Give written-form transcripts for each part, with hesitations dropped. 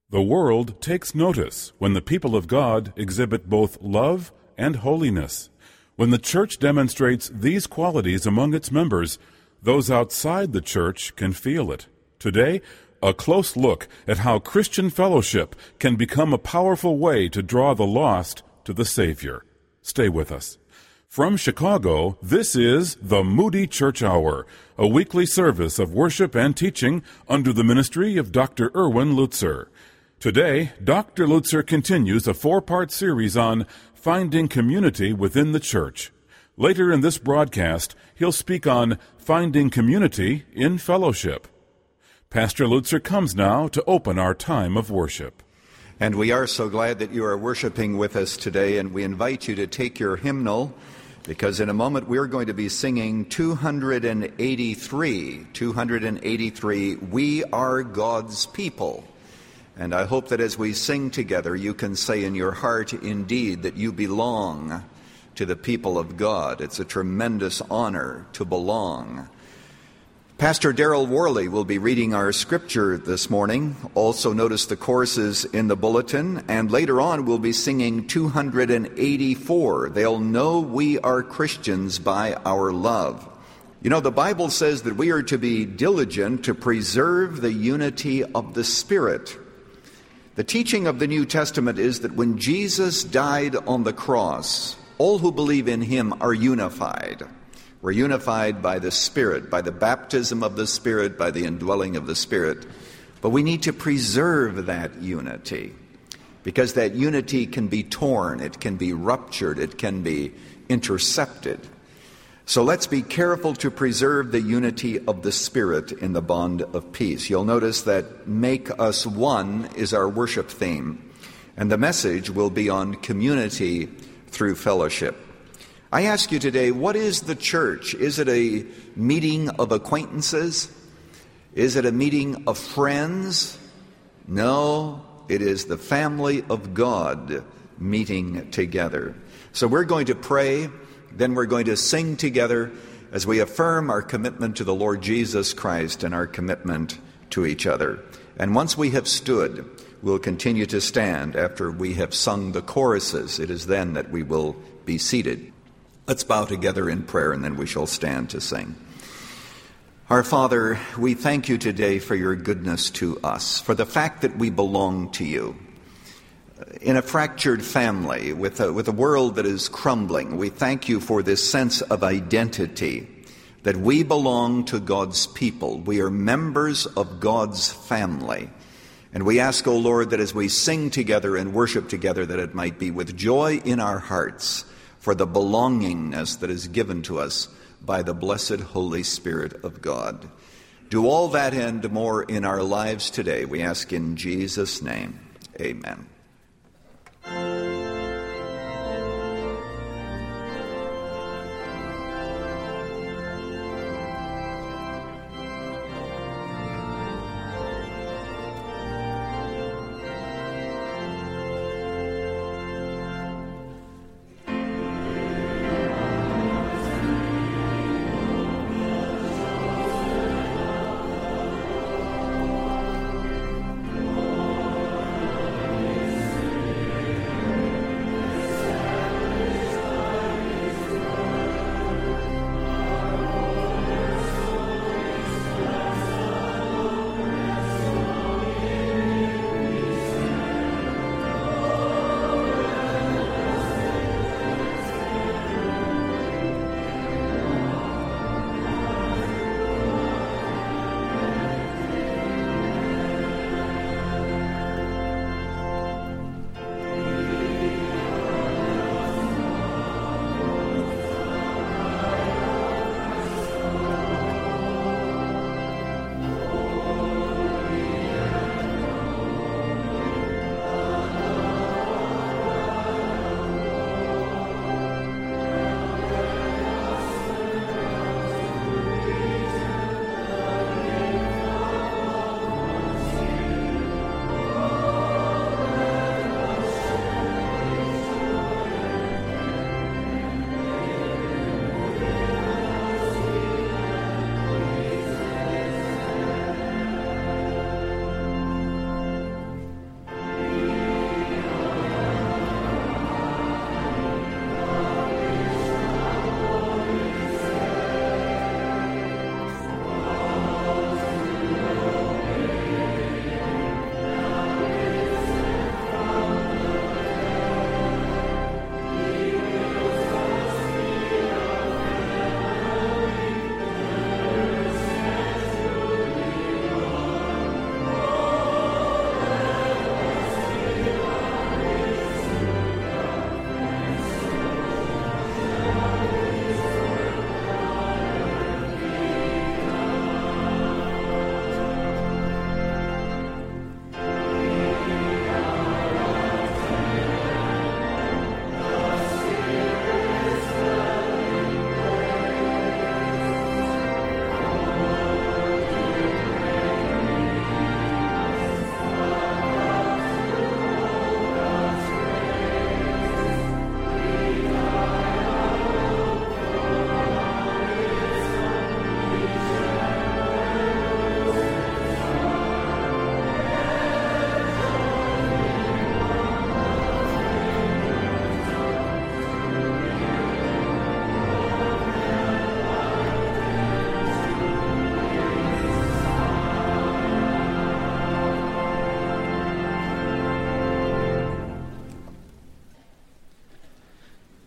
The world takes notice when the people of God exhibit both love and holiness. When the church demonstrates these qualities among its members, those outside the church can feel it. Today, a close look at how Christian fellowship can become a powerful way to draw the lost to the Savior. Stay with us. From Chicago, this is the Moody Church Hour, a weekly service of worship and teaching under the ministry of Dr. Erwin Lutzer. Today, Dr. Lutzer continues a 4-part series on finding community within the church. Later in this broadcast, he'll speak on finding community in fellowship. Pastor Lutzer comes now to open our time of worship. And we are so glad that you are worshiping with us today, and we invite you to take your hymnal, because in a moment we're going to be singing 283, We Are God's People. And I hope that as we sing together, you can say in your heart, indeed, that you belong to the people of God. It's a tremendous honor to belong. Pastor Darrell Worley will be reading our scripture this morning. Also notice the courses in the bulletin. And later on we'll be singing 284. They'll know we are Christians by our love. You know, the Bible says that we are to be diligent to preserve the unity of the Spirit. The teaching of the New Testament is that when Jesus died on the cross, all who believe in him are unified. We're unified by the Spirit, by the baptism of the Spirit, by the indwelling of the Spirit. But we need to preserve that unity, because that unity can be torn, it can be ruptured, it can be intercepted. So let's be careful to preserve the unity of the Spirit in the bond of peace. You'll notice that Make Us One is our worship theme, and the message will be on community through fellowship. I ask you today, what is the church? Is it a meeting of acquaintances? Is it a meeting of friends? No, it is the family of God meeting together. So we're going to pray, then we're going to sing together as we affirm our commitment to the Lord Jesus Christ and our commitment to each other. And once we have stood, we'll continue to stand after we have sung the choruses. It is then that we will be seated. Let's bow together in prayer, and then we shall stand to sing. Our Father, we thank you today for your goodness to us, for the fact that we belong to you. In a fractured family, with a world that is crumbling, we thank you for this sense of identity, that we belong to God's people. We are members of God's family. And we ask, O Lord, that as we sing together and worship together, that it might be with joy in our hearts, for the belongingness that is given to us by the blessed Holy Spirit of God. Do all that and more in our lives today, we ask in Jesus' name. Amen.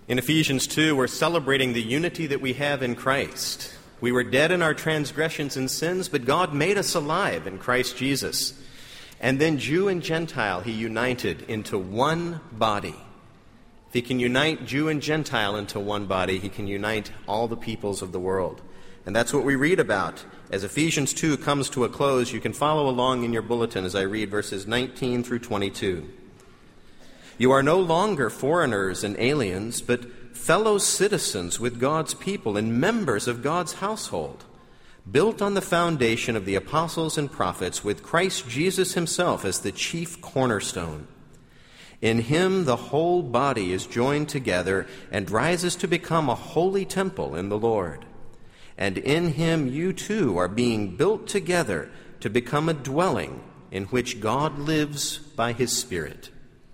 In Ephesians 2, we're celebrating the unity that we have in Christ. We were dead in our transgressions and sins, but God made us alive in Christ Jesus. And then Jew and Gentile he united into one body. If he can unite Jew and Gentile into one body, he can unite all the peoples of the world. And that's what we read about. As Ephesians 2 comes to a close, you can follow along in your bulletin as I read verses 19 through 22. You are no longer foreigners and aliens, but fellow citizens with God's people and members of God's household, built on the foundation of the apostles and prophets, with Christ Jesus himself as the chief cornerstone. In him the whole body is joined together and rises to become a holy temple in the Lord. And in him you too are being built together to become a dwelling in which God lives by his Spirit.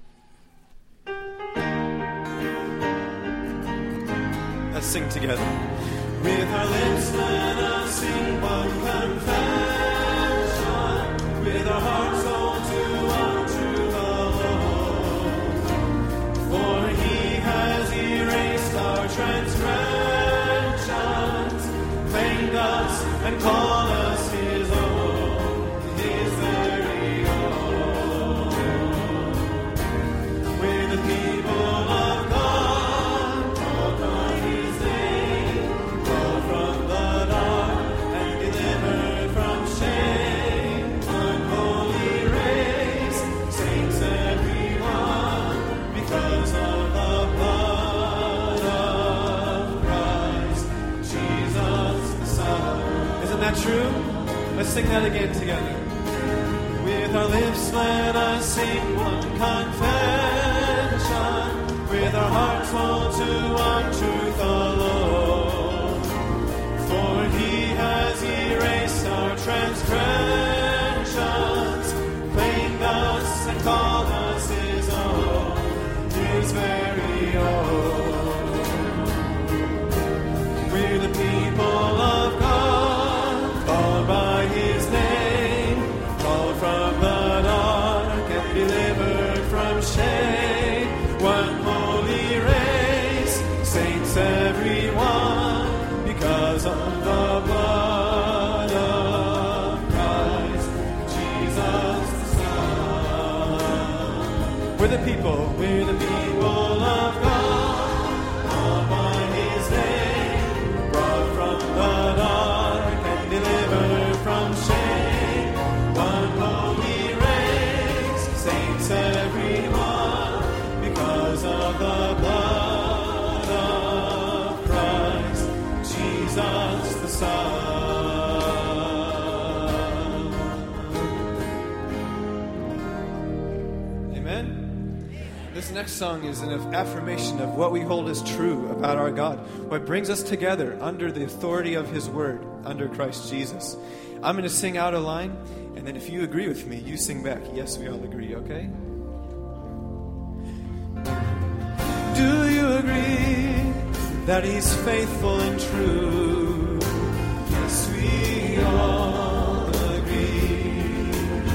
Let's sing together. With our lips let us sing one confession. With our hearts hold to one truth alone. For he has erased our transgressions, claimed us and called us his own, his very own. We're the people of God. True? Let's sing that again together. With our lips let us sing one confession. With our hearts hold to one truth alone. For he has erased our transgressions, claimed us and called us his own, his very own. We're the people of God, called by his name, called from the dark and delivered from shame. One holy race, saints everyone, because of the blood of Christ, Jesus the Son. We're the people of God, called by his name, brought from the dark and delivered from shame. One holy race, saints everyone, because of the blood of Christ, Jesus the Son. Amen. This next song is an affirmation of what we hold as true about our God, what brings us together under the authority of his word, under Christ Jesus. I'm going to sing out a line, and then if you agree with me, you sing back. Yes, we all agree, okay? Do you agree that he's faithful and true? Yes, we all agree.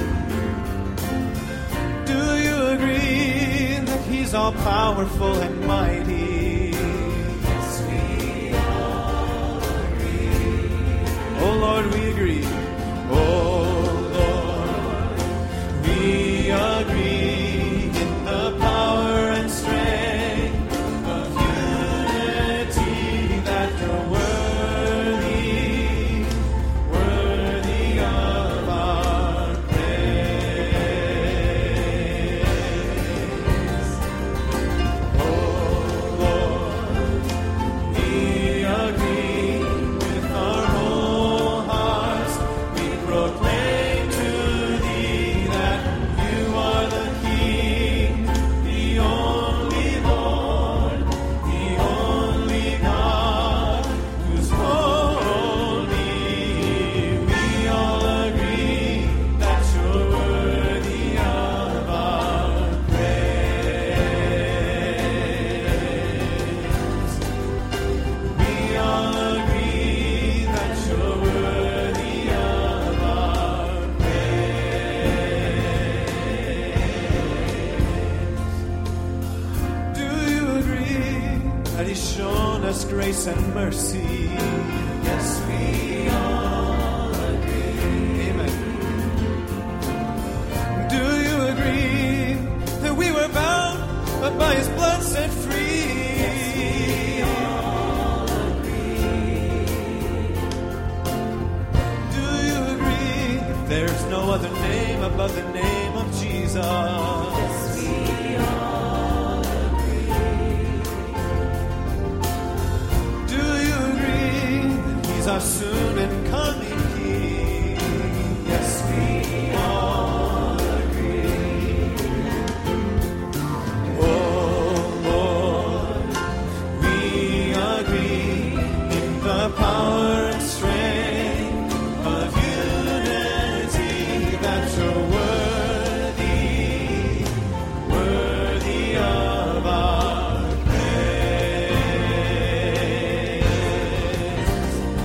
Do you agree that he's all powerful and mighty? Yes, we all agree. Oh Lord, we agree. Oh Lord, we agree in the power and strength of unity, that you're worthy of our praise. Oh Lord, we agree with our whole hearts. We proclaim to thee that you are the us grace and mercy. Yes, we all agree. Amen. Do you agree that we were bound, but by his blood set free? Yes, we all agree. Do you agree that there's no other name above the name of Jesus? Yes, we all agree. Do you agree that he's our soon and coming King? Yes, we all agree. Oh Lord, we agree in the power and strength of unity that you're worthy of our praise.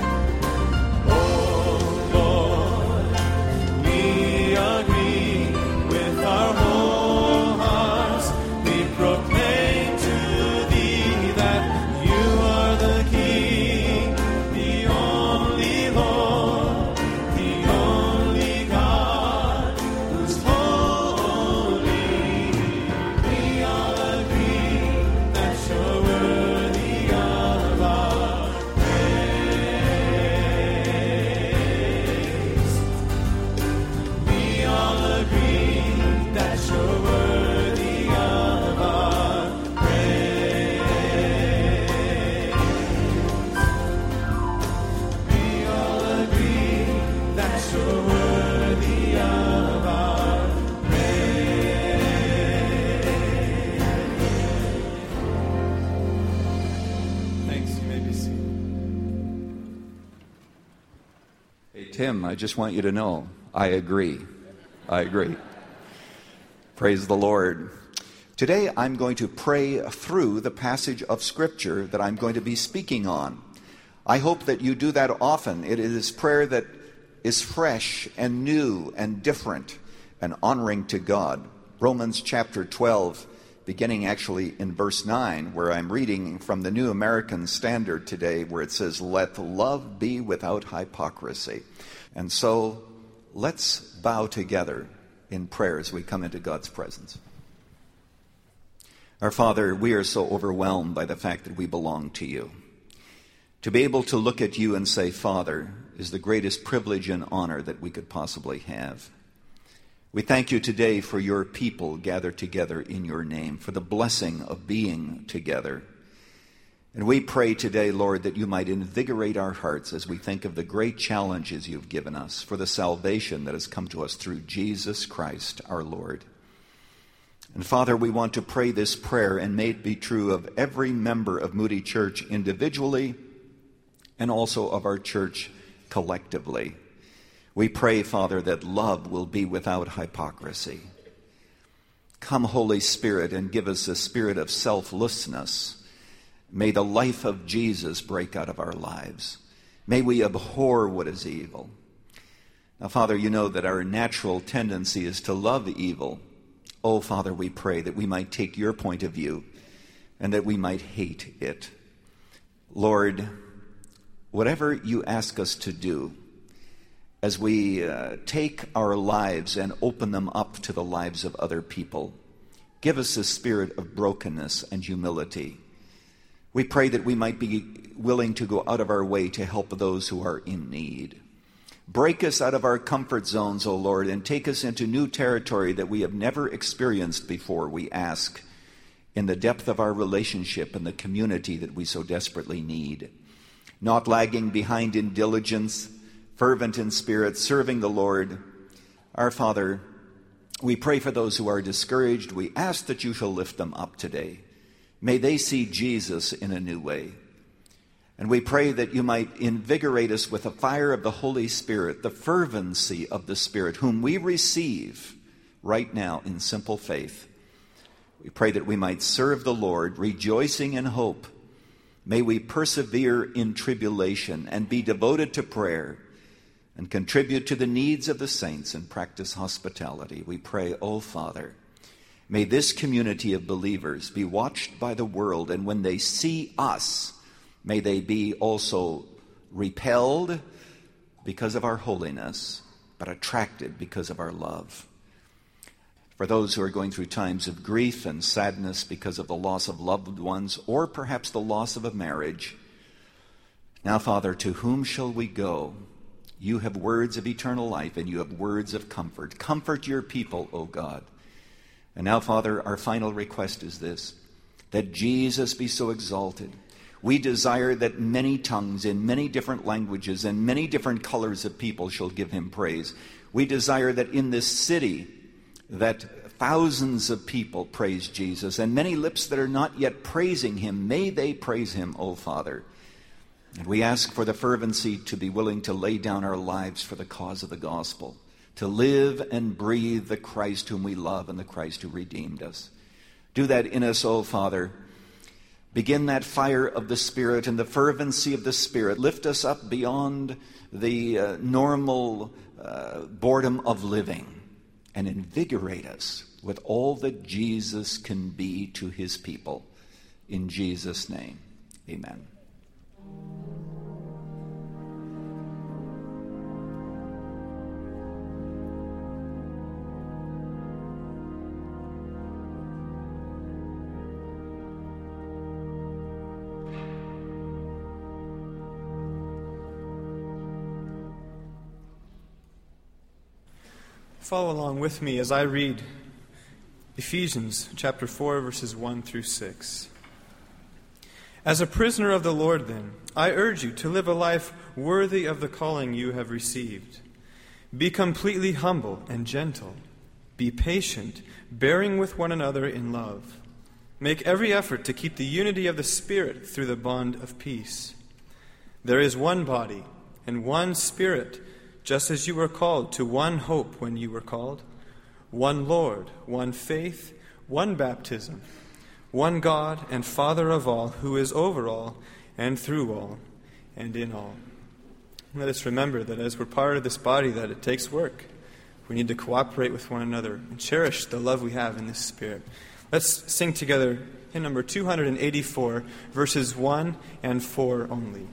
Oh Lord, we agree with our whole hearts. We proclaim to thee that you are the King, the only Lord, the only God, who's holy. We all agree that you're worthy of our praise. We all agree that you're worthy of our praise. We all agree that you're worthy of our praise. Thanks. You may be seated. Hey, Tim, I just want you to know, I agree. I agree. Praise the Lord. Today I'm going to pray through the passage of Scripture that I'm going to be speaking on. I hope that you do that often. It is prayer that is fresh and new and different and honoring to God. Romans chapter 12, beginning actually in verse 9, where I'm reading from the New American Standard today, where it says, "Let love be without hypocrisy." And so let's bow together in prayer as we come into God's presence. Our Father, we are so overwhelmed by the fact that we belong to you. To be able to look at you and say, Father, is the greatest privilege and honor that we could possibly have. We thank you today for your people gathered together in your name, for the blessing of being together. And we pray today, Lord, that you might invigorate our hearts as we think of the great challenges you've given us for the salvation that has come to us through Jesus Christ, our Lord. And Father, we want to pray this prayer, and may it be true of every member of Moody Church individually and also of our church collectively. We pray, Father, that love will be without hypocrisy. Come, Holy Spirit, and give us a spirit of selflessness. May the life of Jesus break out of our lives. May we abhor what is evil. Now, Father, you know that our natural tendency is to love evil. Oh, Father, we pray that we might take your point of view and that we might hate it. Lord, whatever you ask us to do, as we take our lives and open them up to the lives of other people, give us a spirit of brokenness and humility. We pray that we might be willing to go out of our way to help those who are in need. Break us out of our comfort zones, O Lord, and take us into new territory that we have never experienced before, we ask, in the depth of our relationship and the community that we so desperately need. Not lagging behind in diligence, fervent in spirit, serving the Lord. Our Father, we pray for those who are discouraged. We ask that you shall lift them up today. May they see Jesus in a new way. And we pray that you might invigorate us with the fire of the Holy Spirit, the fervency of the Spirit, whom we receive right now in simple faith. We pray that we might serve the Lord, rejoicing in hope. May we persevere in tribulation and be devoted to prayer and contribute to the needs of the saints and practice hospitality. We pray, O Father, may this community of believers be watched by the world, and when they see us, May they be also repelled because of our holiness, but attracted because of our love. For those who are going through times of grief and sadness because of the loss of loved ones, or perhaps the loss of a marriage, now, Father, to whom shall we go? You have words of eternal life, and you have words of comfort. Comfort your people, O God. And now, Father, our final request is this, that Jesus be so exalted. We desire that many tongues in many different languages and many different colors of people shall give him praise. We desire that in this city that thousands of people praise Jesus, and many lips that are not yet praising him, may they praise him, O Father. And we ask for the fervency to be willing to lay down our lives for the cause of the gospel, to live and breathe the Christ whom we love and the Christ who redeemed us. Do that in us, O Father. Begin that fire of the Spirit and the fervency of the Spirit. Lift us up beyond the normal boredom of living and invigorate us with all that Jesus can be to his people. In Jesus' name, amen. Follow along with me as I read Ephesians chapter 4, verses 1 through 6. As a prisoner of the Lord, then, I urge you to live a life worthy of the calling you have received. Be completely humble and gentle. Be patient, bearing with one another in love. Make every effort to keep the unity of the Spirit through the bond of peace. There is one body and one Spirit, just as you were called to one hope when you were called, one Lord, one faith, one baptism, one God and Father of all, who is over all and through all and in all. Let us remember that as we're part of this body, that it takes work. We need to cooperate with one another and cherish the love we have in this Spirit. Let's sing together hymn number 284, verses 1 and 4 only.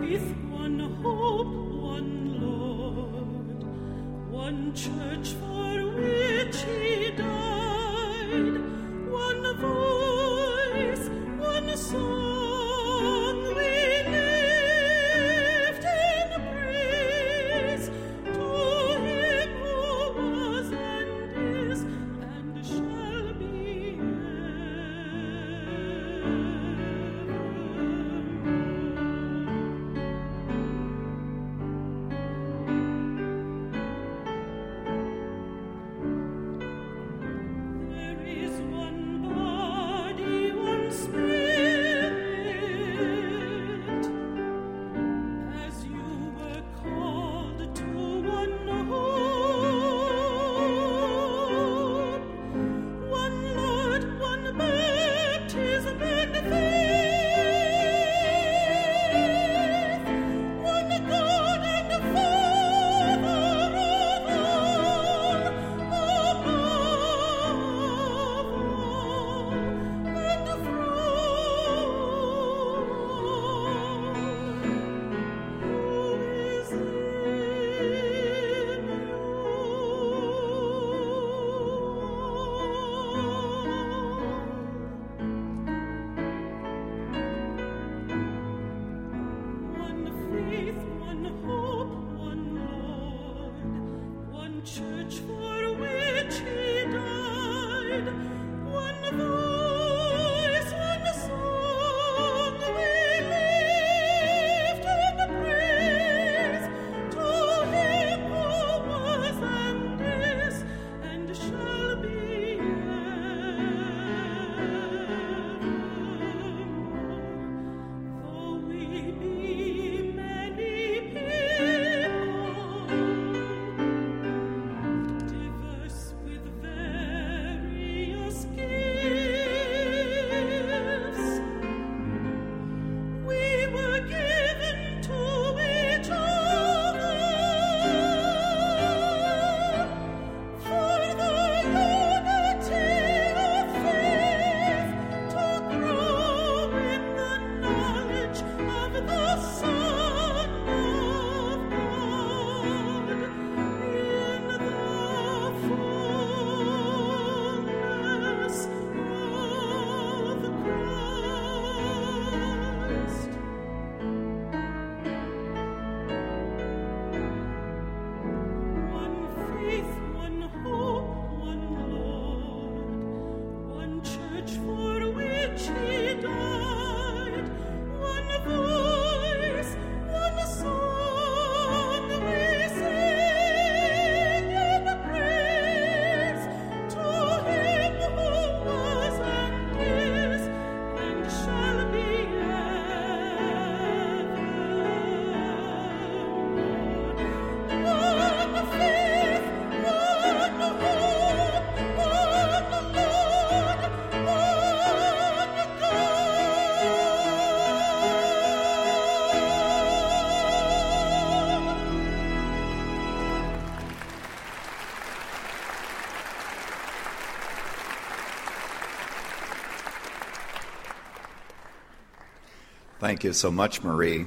Thank you so much, Marie.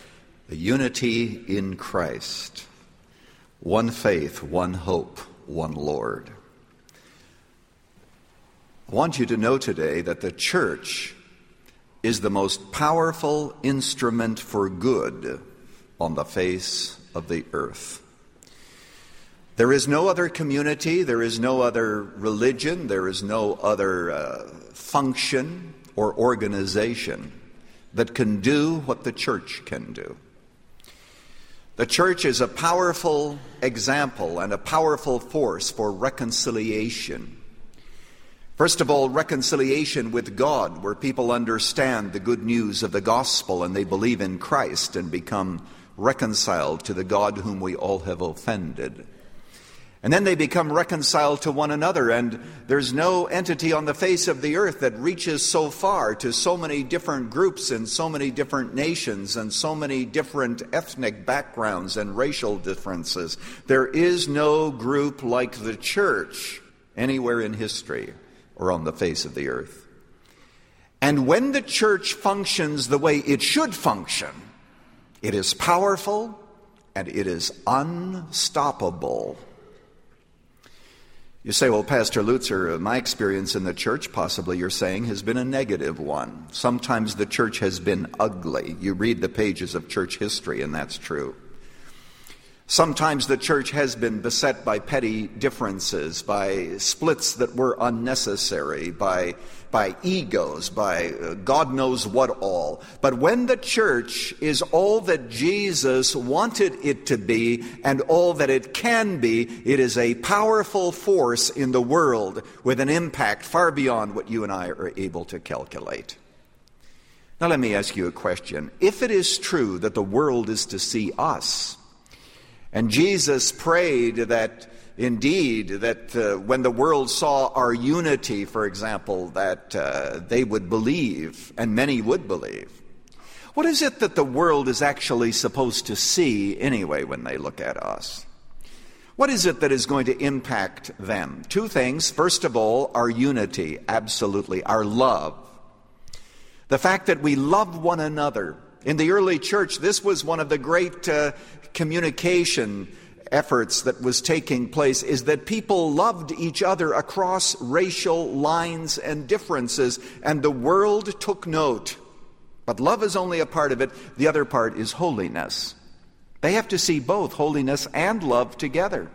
The unity in Christ. One faith, one hope, one Lord. I want you to know today that the church is the most powerful instrument for good on the face of the earth. There is no other community, there is no other religion, there is no other function or organization that can do what the church can do. The church is a powerful example and a powerful force for reconciliation. First of all, reconciliation with God, where people understand the good news of the gospel and they believe in Christ and become reconciled to the God whom we all have offended. And then they become reconciled to one another, and there's no entity on the face of the earth that reaches so far to so many different groups and so many different nations and so many different ethnic backgrounds and racial differences. There is no group like the church anywhere in history or on the face of the earth. And when the church functions the way it should function, It is powerful, and it is unstoppable. You say, well, Pastor Lutzer, my experience in the church, possibly you're saying, has been a negative one. Sometimes the church has been ugly. You read the pages of church history, and that's true. Sometimes the church has been beset by petty differences, by splits that were unnecessary, by egos, by God knows what all. But when the church is all that Jesus wanted it to be and all that it can be, it is a powerful force in the world with an impact far beyond what you and I are able to calculate. Now let me ask you a question. If it is true that the world is to see us, and Jesus prayed that indeed that when the world saw our unity, for example, that they would believe, and many would believe. What is it that the world is actually supposed to see anyway when they look at us? What is it that is going to impact them? Two things. First of all, our unity, absolutely, our love. The fact that we love one another. In the early church, this was one of the great communication efforts that was taking place, is that people loved each other across racial lines and differences, and the world took note. But love is only a part of it. The other part is holiness. They have to see both holiness and love together.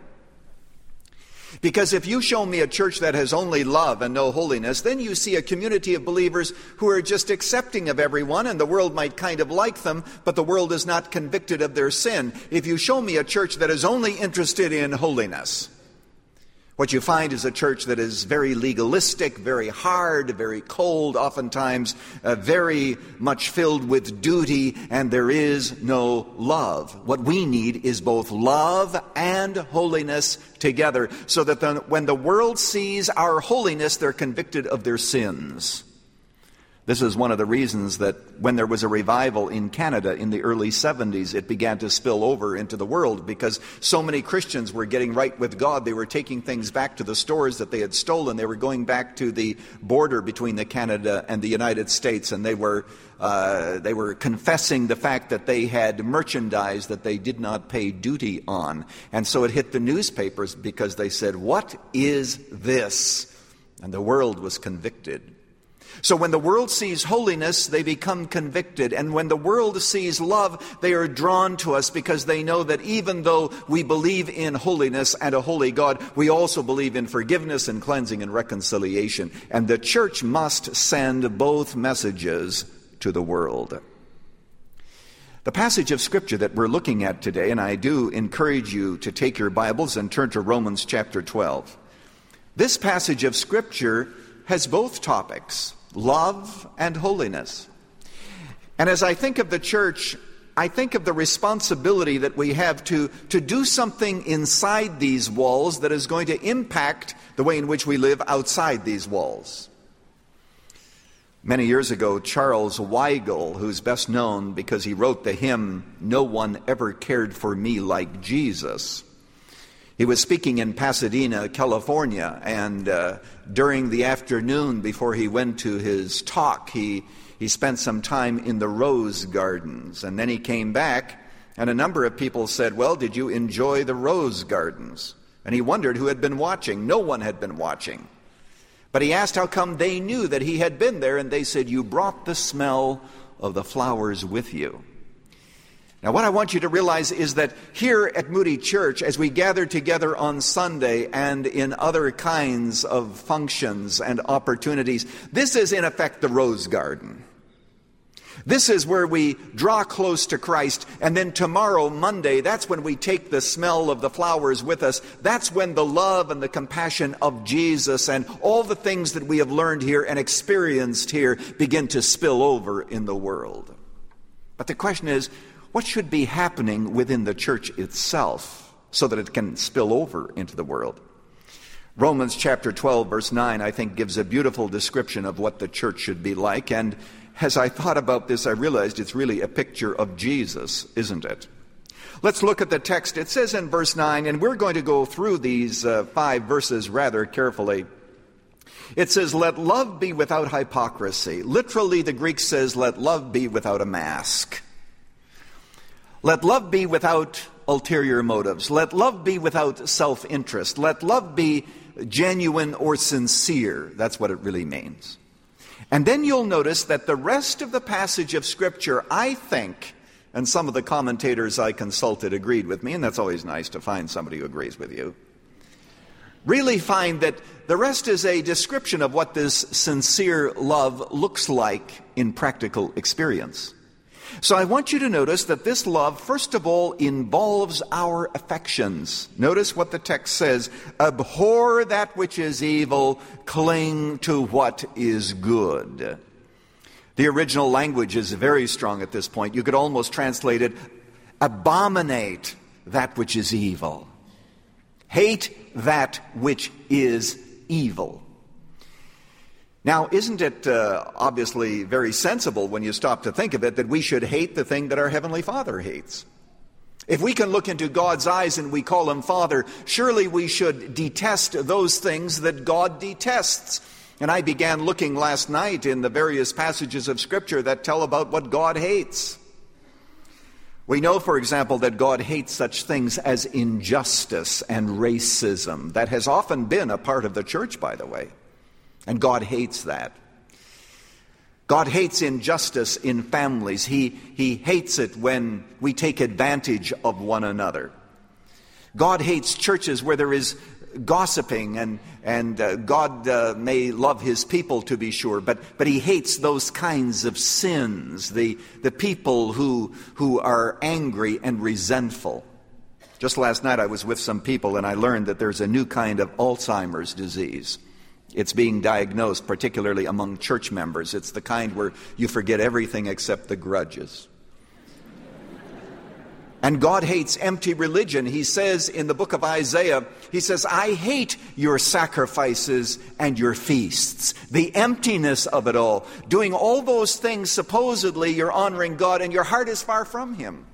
Because if you show me a church that has only love and no holiness, then you see a community of believers who are just accepting of everyone, and the world might kind of like them, but the world is not convicted of their sin. If you show me a church that is only interested in holiness, what you find is a church that is very legalistic, very hard, very cold, oftentimes very much filled with duty, and there is no love. What we need is both love and holiness together, so that when the world sees our holiness, they're convicted of their sins. This is one of the reasons that when there was a revival in Canada in the early 70s, it began to spill over into the world, because so many Christians were getting right with God. They were taking things back to the stores that they had stolen. They were going back to the border between the Canada and the United States, and they were confessing the fact that they had merchandise that they did not pay duty on. And so it hit the newspapers because they said, "What is this?" And the world was convicted. So when the world sees holiness, they become convicted. And when the world sees love, they are drawn to us, because they know that even though we believe in holiness and a holy God, we also believe in forgiveness and cleansing and reconciliation. And the church must send both messages to the world. The passage of Scripture that we're looking at today, and I do encourage you to take your Bibles and turn to Romans chapter 12. This passage of Scripture has both topics, love and holiness. And as I think of the church, I think of the responsibility that we have to do something inside these walls that is going to impact the way in which we live outside these walls. Many years ago, Charles Weigel, who's best known because he wrote the hymn, "No One Ever Cared for Me Like Jesus," he was speaking in Pasadena, California, and during the afternoon before he went to his talk, he spent some time in the rose gardens. And then he came back, and a number of people said, "Well, did you enjoy the rose gardens?" And he wondered who had been watching. No one had been watching. But he asked how come they knew that he had been there, and they said, "You brought the smell of the flowers with you." Now, what I want you to realize is that here at Moody Church, as we gather together on Sunday and in other kinds of functions and opportunities, this is in effect the rose garden. This is where we draw close to Christ, and then tomorrow, Monday, that's when we take the smell of the flowers with us. That's when the love and the compassion of Jesus and all the things that we have learned here and experienced here begin to spill over in the world. But the question is, what should be happening within the church itself so that it can spill over into the world? Romans chapter 12, verse 9, I think gives a beautiful description of what the church should be like. And as I thought about this, I realized it's really a picture of Jesus, isn't it? Let's look at the text. It says in verse 9, and we're going to go through these 5 verses rather carefully. It says, "Let love be without hypocrisy." Literally, the Greek says, "Let love be without a mask." Let love be without ulterior motives. Let love be without self-interest. Let love be genuine or sincere. That's what it really means. And then you'll notice that the rest of the passage of Scripture, I think, and some of the commentators I consulted agreed with me, and that's always nice to find somebody who agrees with you, really find that the rest is a description of what this sincere love looks like in practical experience. So I want you to notice that this love, first of all, involves our affections. Notice what the text says: abhor that which is evil, cling to what is good. The original language is very strong at this point. You could almost translate it, abominate that which is evil. Hate that which is evil. Now, isn't it obviously very sensible when you stop to think of it that we should hate the thing that our Heavenly Father hates? If we can look into God's eyes and we call Him Father, surely we should detest those things that God detests. And I began looking last night in the various passages of Scripture that tell about what God hates. We know, for example, that God hates such things as injustice and racism. That has often been a part of the church, by the way. And God hates that. God hates injustice in families. He hates it when we take advantage of one another. God hates churches where there is gossiping, and God may love His people, to be sure, but He hates those kinds of sins, the people who are angry and resentful. Just last night I was with some people and I learned that there's a new kind of Alzheimer's disease. It's being diagnosed, particularly among church members. It's the kind where you forget everything except the grudges. And God hates empty religion. He says in the book of Isaiah, He says, I hate your sacrifices and your feasts. The emptiness of it all. Doing all those things, supposedly you're honoring God and your heart is far from Him.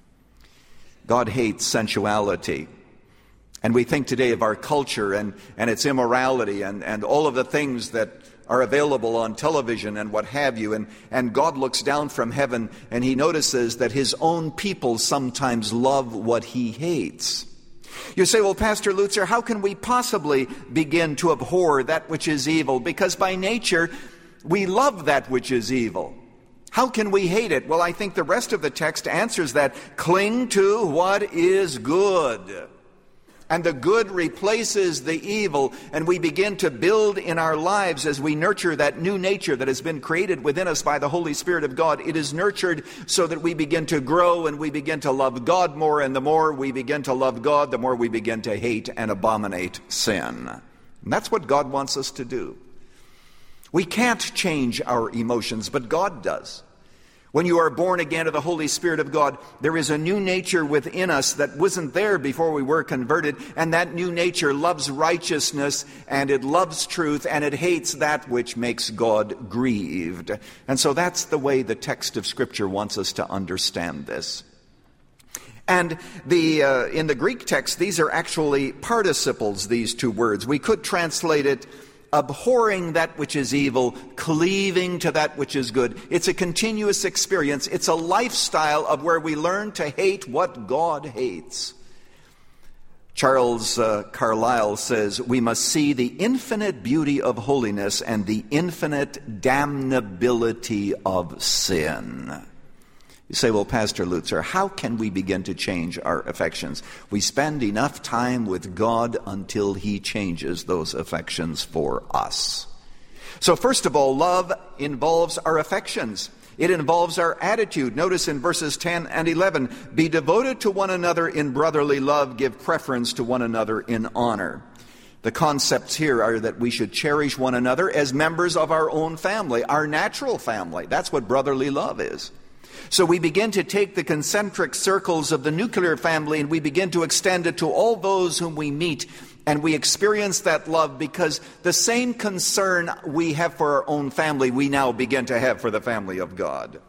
God hates sensuality. And we think today of our culture and its immorality and all of the things that are available on television and what have you. And God looks down from heaven and He notices that His own people sometimes love what He hates. You say, well, Pastor Lutzer, how can we possibly begin to abhor that which is evil? Because by nature, we love that which is evil. How can we hate it? Well, I think the rest of the text answers that. Cling to what is good. And the good replaces the evil, and we begin to build in our lives as we nurture that new nature that has been created within us by the Holy Spirit of God. It is nurtured so that we begin to grow and we begin to love God more, and the more we begin to love God, the more we begin to hate and abominate sin. And that's what God wants us to do. We can't change our emotions, but God does. When you are born again of the Holy Spirit of God, there is a new nature within us that wasn't there before we were converted, and that new nature loves righteousness, and it loves truth, and it hates that which makes God grieved. And so that's the way the text of Scripture wants us to understand this. And in the Greek text, these are actually participles, these two words. We could translate it abhorring that which is evil, cleaving to that which is good. It's a continuous experience. It's a lifestyle of where we learn to hate what God hates. Charles Carlyle says, we must see the infinite beauty of holiness and the infinite damnability of sin. You say, well, Pastor Lutzer, how can we begin to change our affections? We spend enough time with God until He changes those affections for us. So first of all, love involves our affections. It involves our attitude. Notice in verses 10 and 11, be devoted to one another in brotherly love, give preference to one another in honor. The concepts here are that we should cherish one another as members of our own family, our natural family. That's what brotherly love is. So we begin to take the concentric circles of the nuclear family and we begin to extend it to all those whom we meet, and we experience that love because the same concern we have for our own family, we now begin to have for the family of God.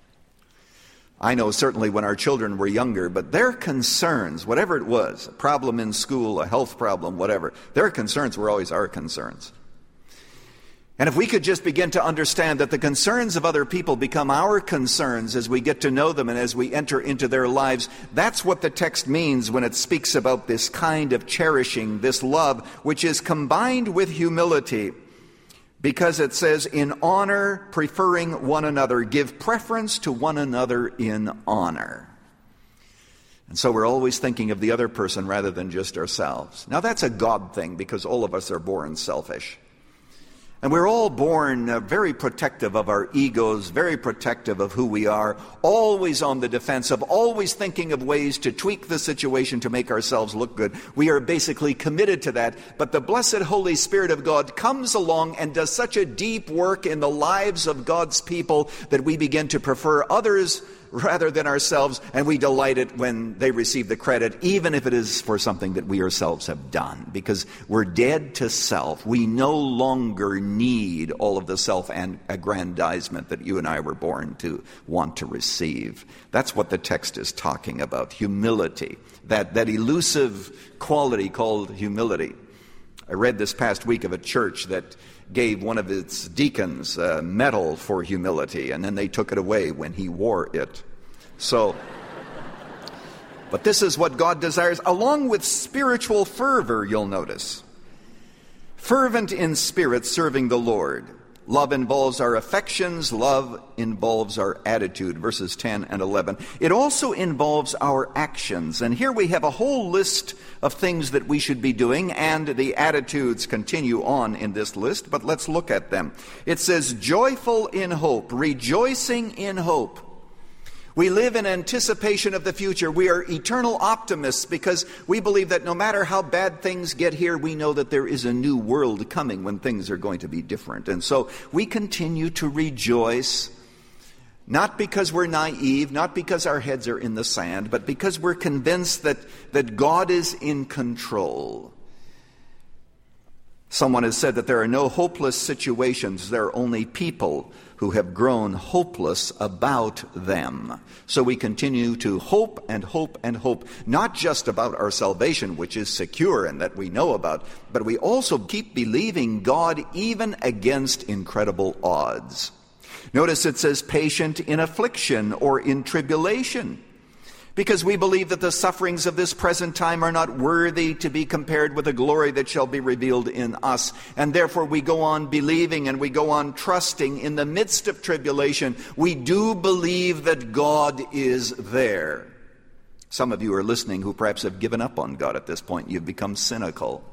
I know certainly when our children were younger, but their concerns, whatever it was, a problem in school, a health problem, whatever, their concerns were always our concerns. And if we could just begin to understand that the concerns of other people become our concerns as we get to know them and as we enter into their lives, that's what the text means when it speaks about this kind of cherishing, this love, which is combined with humility. Because it says, in honor, preferring one another, give preference to one another in honor. And so we're always thinking of the other person rather than just ourselves. Now that's a God thing, because all of us are born selfish. And we're all born very protective of our egos, very protective of who we are, always on the defensive, always thinking of ways to tweak the situation to make ourselves look good. We are basically committed to that. But the blessed Holy Spirit of God comes along and does such a deep work in the lives of God's people that we begin to prefer others rather than ourselves, and we delight it when they receive the credit, even if it is for something that we ourselves have done, because we're dead to self. We no longer need all of the self-aggrandizement that you and I were born to want to receive. That's what the text is talking about, humility, that elusive quality called humility. I read this past week of a church that gave one of its deacons a medal for humility, and then they took it away when he wore it. But this is what God desires, along with spiritual fervor, you'll notice. Fervent in spirit, serving the Lord. Love involves our affections. Love involves our attitude, verses 10 and 11. It also involves our actions. And here we have a whole list of things that we should be doing, and the attitudes continue on in this list, but let's look at them. It says, joyful in hope, rejoicing in hope. We live in anticipation of the future. We are eternal optimists because we believe that no matter how bad things get here, we know that there is a new world coming when things are going to be different. And so we continue to rejoice, not because we're naive, not because our heads are in the sand, but because we're convinced that God is in control. Someone has said that there are no hopeless situations. There are only people who have grown hopeless about them. So we continue to hope and hope and hope, not just about our salvation, which is secure and that we know about, but we also keep believing God even against incredible odds. Notice it says patient in affliction or in tribulation, because we believe that the sufferings of this present time are not worthy to be compared with the glory that shall be revealed in us. And therefore we go on believing and we go on trusting in the midst of tribulation. We do believe that God is there. Some of you are listening who perhaps have given up on God at this point. You've become cynical,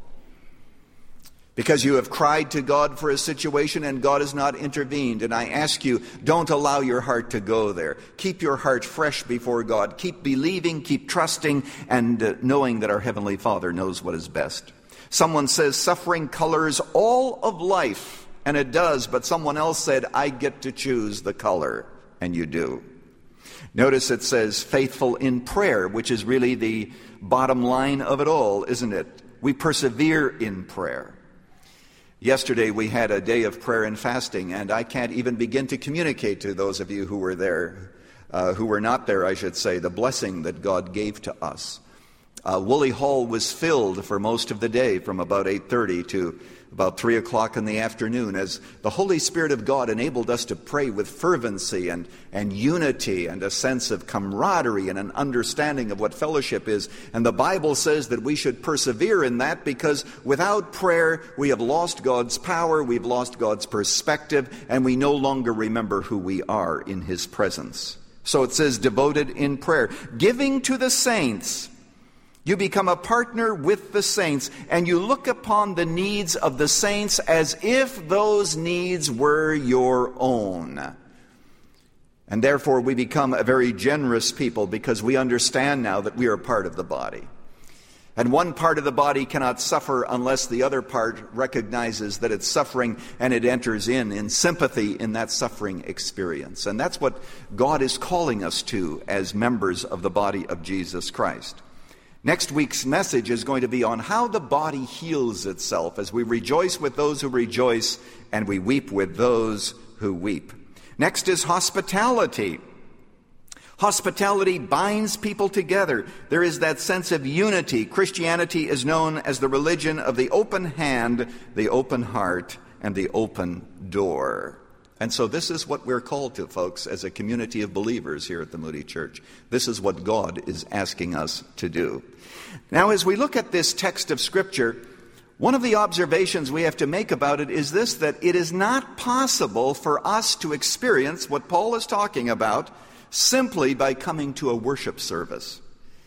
because you have cried to God for a situation and God has not intervened. And I ask you, don't allow your heart to go there. Keep your heart fresh before God. Keep believing, keep trusting, and knowing that our Heavenly Father knows what is best. Someone says suffering colors all of life, and it does, but someone else said, I get to choose the color, and you do. Notice it says faithful in prayer, which is really the bottom line of it all, isn't it? We persevere in prayer. Yesterday we had a day of prayer and fasting, and I can't even begin to communicate to those of you who were there, who were not there, I should say, the blessing that God gave to us. Woolley Hall was filled for most of the day, from about 8:30 to about 3 o'clock in the afternoon, as the Holy Spirit of God enabled us to pray with fervency and unity and a sense of camaraderie and an understanding of what fellowship is. And the Bible says that we should persevere in that, because without prayer we have lost God's power, we've lost God's perspective, and we no longer remember who we are in His presence. So it says devoted in prayer, giving to the saints. You become a partner with the saints, and you look upon the needs of the saints as if those needs were your own. And therefore we become a very generous people, because we understand now that we are part of the body. And one part of the body cannot suffer unless the other part recognizes that it's suffering, and it enters in sympathy in that suffering experience. And that's what God is calling us to as members of the body of Jesus Christ. Next week's message is going to be on how the body heals itself, as we rejoice with those who rejoice and we weep with those who weep. Next is hospitality. Hospitality binds people together. There is that sense of unity. Christianity is known as the religion of the open hand, the open heart, and the open door. And so this is what we're called to, folks, as a community of believers here at the Moody Church. This is what God is asking us to do. Now, as we look at this text of Scripture, one of the observations we have to make about it is this, that it is not possible for us to experience what Paul is talking about simply by coming to a worship service.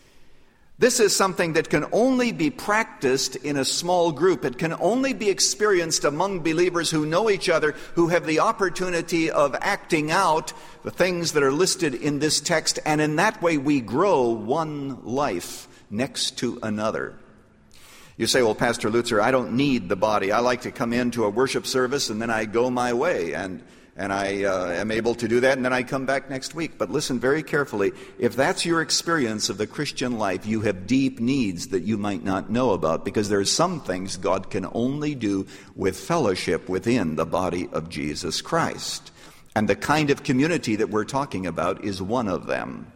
This is something that can only be practiced in a small group. It can only be experienced among believers who know each other, who have the opportunity of acting out the things that are listed in this text, and in that way we grow one life next to another. You say, well, Pastor Lutzer, I don't need the body. I like to come into a worship service and then I go my way, and I am able to do that, and then I come back next week. But listen very carefully. If that's your experience of the Christian life, you have deep needs that you might not know about, because there are some things God can only do with fellowship within the body of Jesus Christ. And the kind of community that we're talking about is one of them.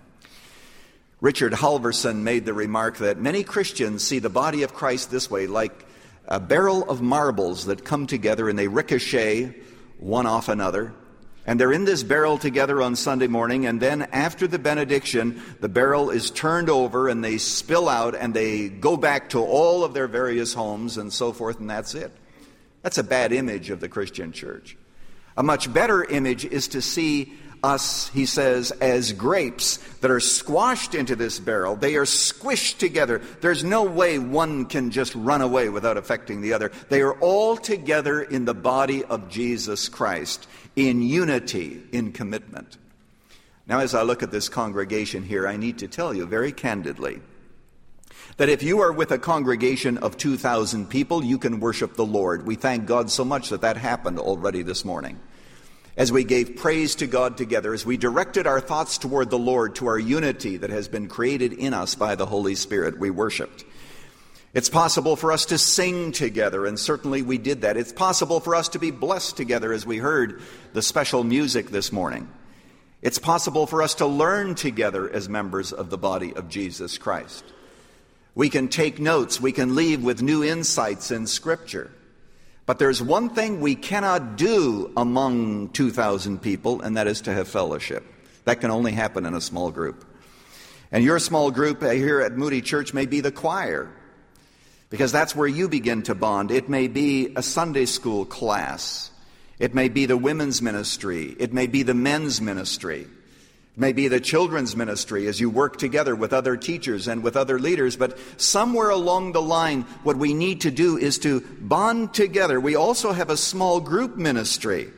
Richard Halverson made the remark that many Christians see the body of Christ this way, like a barrel of marbles that come together and they ricochet one off another, and they're in this barrel together on Sunday morning, and then after the benediction, the barrel is turned over and they spill out and they go back to all of their various homes and so forth, and that's it. That's a bad image of the Christian church. A much better image is to see us, he says, as grapes that are squashed into this barrel. They are squished together. There's no way one can just run away without affecting the other. They are all together in the body of Jesus Christ, in unity, in commitment. Now, as I look at this congregation here, I need to tell you very candidly that if you are with a congregation of 2,000 people, you can worship the Lord. We thank God so much that that happened already this morning. As we gave praise to God together, as we directed our thoughts toward the Lord, to our unity that has been created in us by the Holy Spirit, we worshiped. It's possible for us to sing together, and certainly we did that. It's possible for us to be blessed together as we heard the special music this morning. It's possible for us to learn together as members of the body of Jesus Christ. We can take notes. We can leave with new insights in Scripture. But there's one thing we cannot do among 2,000 people, and that is to have fellowship. That can only happen in a small group. And your small group here at Moody Church may be the choir, because that's where you begin to bond. It may be a Sunday school class. It may be the women's ministry. It may be the men's ministry. It may be the children's ministry as you work together with other teachers and with other leaders. But somewhere along the line, what we need to do is to bond together. We also have a small group ministry.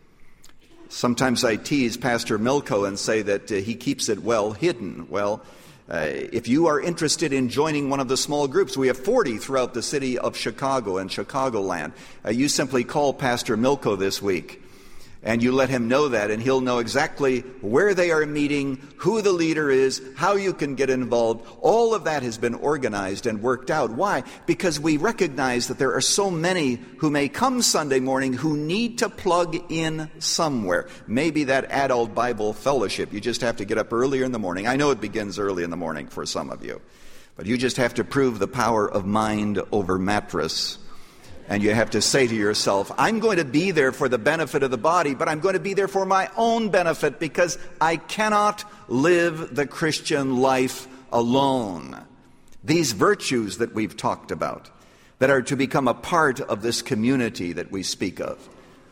Sometimes I tease Pastor Milko and say that he keeps it well hidden. Well, if you are interested in joining one of the small groups, we have 40 throughout the city of Chicago and Chicagoland. You simply call Pastor Milko this week, and you let him know that, and he'll know exactly where they are meeting, who the leader is, how you can get involved. All of that has been organized and worked out. Why? Because we recognize that there are so many who may come Sunday morning who need to plug in somewhere. Maybe that adult Bible fellowship. You just have to get up earlier in the morning. I know it begins early in the morning for some of you, but you just have to prove the power of mind over mattress. And you have to say to yourself, I'm going to be there for the benefit of the body, but I'm going to be there for my own benefit, because I cannot live the Christian life alone. These virtues that we've talked about, that are to become a part of this community that we speak of,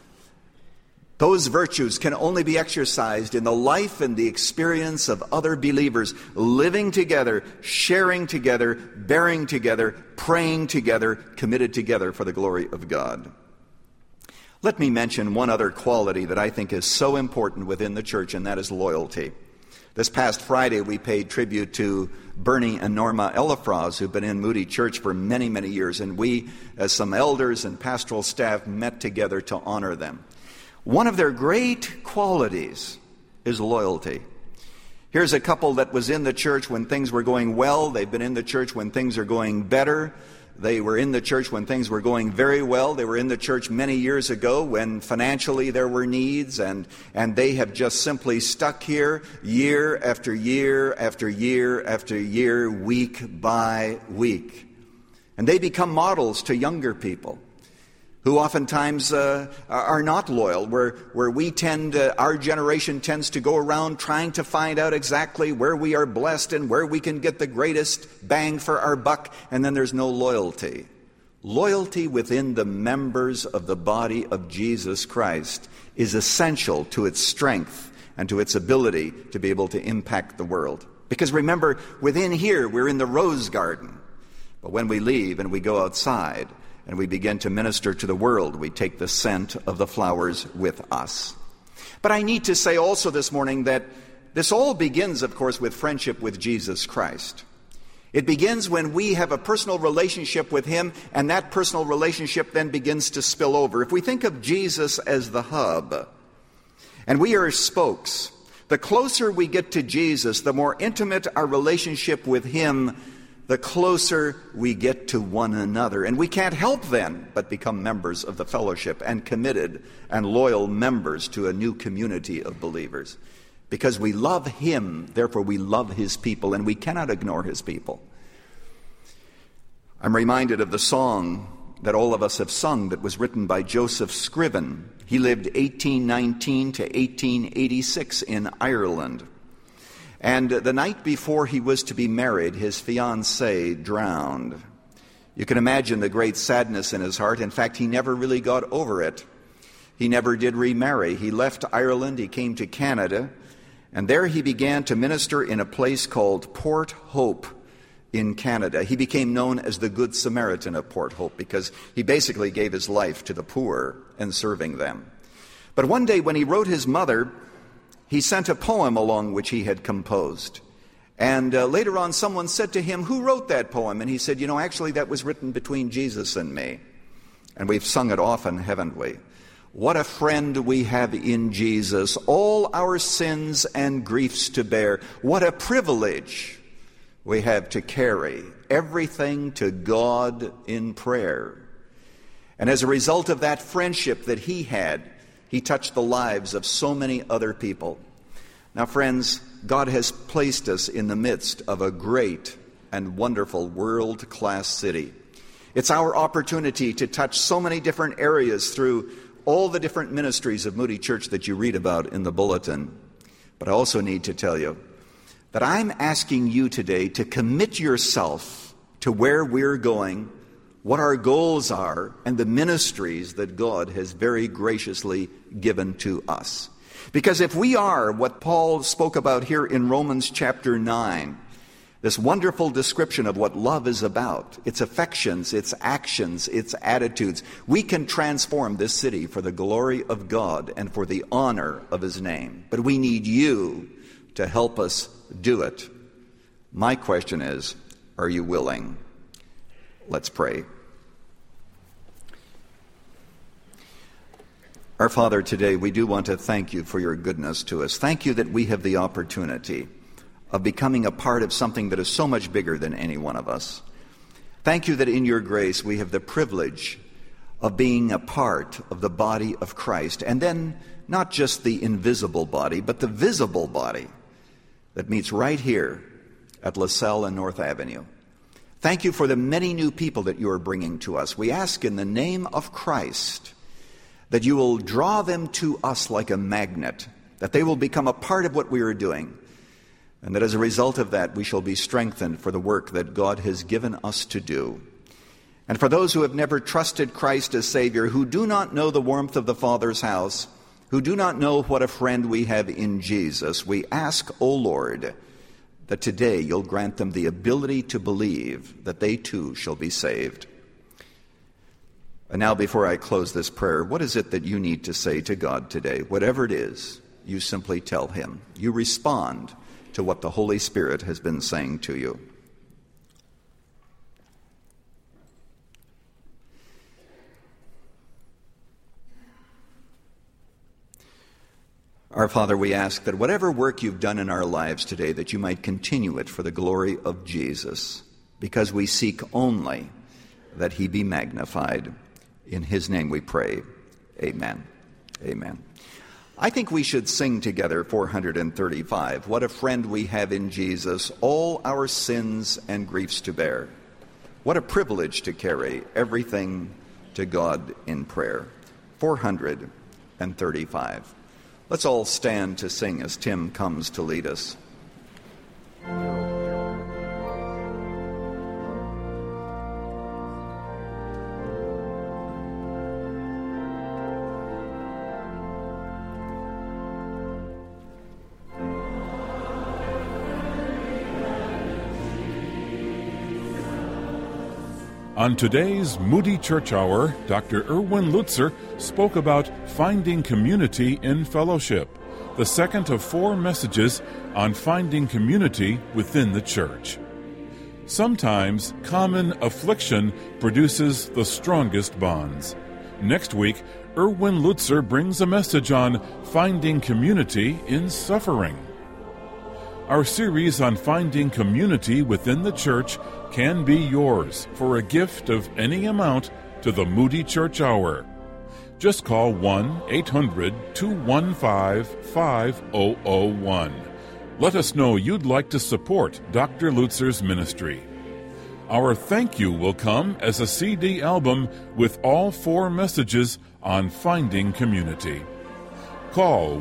those virtues can only be exercised in the life and the experience of other believers, living together, sharing together, bearing together, praying together, committed together for the glory of God. Let me mention one other quality that I think is so important within the church, and that is loyalty. This past Friday, we paid tribute to Bernie and Norma Elifraz, who've been in Moody Church for many, many years, and we, as some elders and pastoral staff, met together to honor them. One of their great qualities is loyalty. Here's a couple that was in the church when things were going well. They've been in the church when things are going better. They were in the church when things were going very well. They were in the church many years ago when financially there were needs, and they have just simply stuck here year after year after year after year, week by week. And they become models to younger people who oftentimes are not loyal, where we our generation tends to go around trying to find out exactly where we are blessed and where we can get the greatest bang for our buck, and then there's no loyalty. Loyalty within the members of the body of Jesus Christ is essential to its strength and to its ability to be able to impact the world. Because remember, within here, we're in the rose garden. But when we leave and we go outside and we begin to minister to the world, we take the scent of the flowers with us. But I need to say also this morning that this all begins, of course, with friendship with Jesus Christ. It begins when we have a personal relationship with Him, and that personal relationship then begins to spill over. If we think of Jesus as the hub, and we are spokes, the closer we get to Jesus, the more intimate our relationship with Him, the closer we get to one another. And we can't help then but become members of the fellowship and committed and loyal members to a new community of believers. Because we love Him, therefore we love His people, and we cannot ignore His people. I'm reminded of the song that all of us have sung that was written by Joseph Scriven. He lived 1819 to 1886 in Ireland. And the night before he was to be married, his fiancée drowned. You can imagine the great sadness in his heart. In fact, he never really got over it. He never did remarry. He left Ireland, he came to Canada, and there he began to minister in a place called Port Hope in Canada. He became known as the Good Samaritan of Port Hope because he basically gave his life to the poor and serving them. But one day when he wrote his mother, he sent a poem along which he had composed. And later on someone said to him, "Who wrote that poem?" And he said, actually that was written between Jesus and me. And we've sung it often, haven't we? What a friend we have in Jesus, all our sins and griefs to bear. What a privilege we have to carry everything to God in prayer. And as a result of that friendship that he had, he touched the lives of so many other people. Now, friends, God has placed us in the midst of a great and wonderful world-class city. It's our opportunity to touch so many different areas through all the different ministries of Moody Church that you read about in the bulletin. But I also need to tell you that I'm asking you today to commit yourself to where we're going, what our goals are, and the ministries that God has very graciously given to us. Because if we are what Paul spoke about here in Romans chapter 9, this wonderful description of what love is about, its affections, its actions, its attitudes, we can transform this city for the glory of God and for the honor of His name. But we need you to help us do it. My question is, are you willing? Let's pray. Our Father, today we do want to thank you for your goodness to us. Thank you that we have the opportunity of becoming a part of something that is so much bigger than any one of us. Thank you that in your grace we have the privilege of being a part of the body of Christ, and then not just the invisible body, but the visible body that meets right here at LaSalle and North Avenue. Thank you for the many new people that you are bringing to us. We ask in the name of Christ that you will draw them to us like a magnet, that they will become a part of what we are doing, and that as a result of that, we shall be strengthened for the work that God has given us to do. And for those who have never trusted Christ as Savior, who do not know the warmth of the Father's house, who do not know what a friend we have in Jesus, we ask, O Lord, that today you'll grant them the ability to believe that they too shall be saved. And now, before I close this prayer, what is it that you need to say to God today? Whatever it is, you simply tell Him. You respond to what the Holy Spirit has been saying to you. Our Father, we ask that whatever work you've done in our lives today, that you might continue it for the glory of Jesus, because we seek only that He be magnified. In His name we pray. Amen. Amen. I think we should sing together 435. What a friend we have in Jesus, all our sins and griefs to bear. What a privilege to carry everything to God in prayer. 435. Let's all stand to sing as Tim comes to lead us. On today's Moody Church Hour, Dr. Erwin Lutzer spoke about finding community in fellowship, the second of 4 messages on finding community within the church. Sometimes common affliction produces the strongest bonds. Next week, Erwin Lutzer brings a message on finding community in suffering. Our series on finding community within the church can be yours for a gift of any amount to the Moody Church Hour. Just call 1-800-215-5001. Let us know you'd like to support Dr. Lutzer's ministry. Our thank you will come as a CD album with all 4 messages on finding community. Call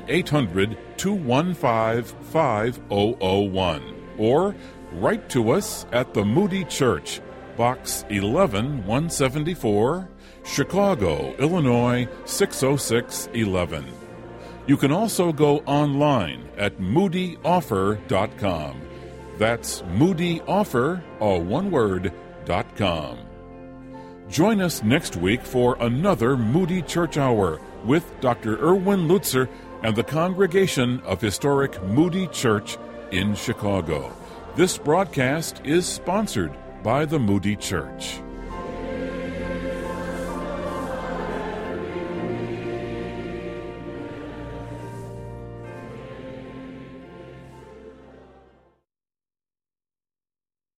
1-800-215-5001 or write to us at the Moody Church, Box 11174, Chicago, Illinois 60611. You can also go online at moodyoffer.com. That's moodyoffer, all one word, .com. Join us next week for another Moody Church Hour with Dr. Erwin Lutzer and the congregation of historic Moody Church in Chicago. This broadcast is sponsored by the Moody Church.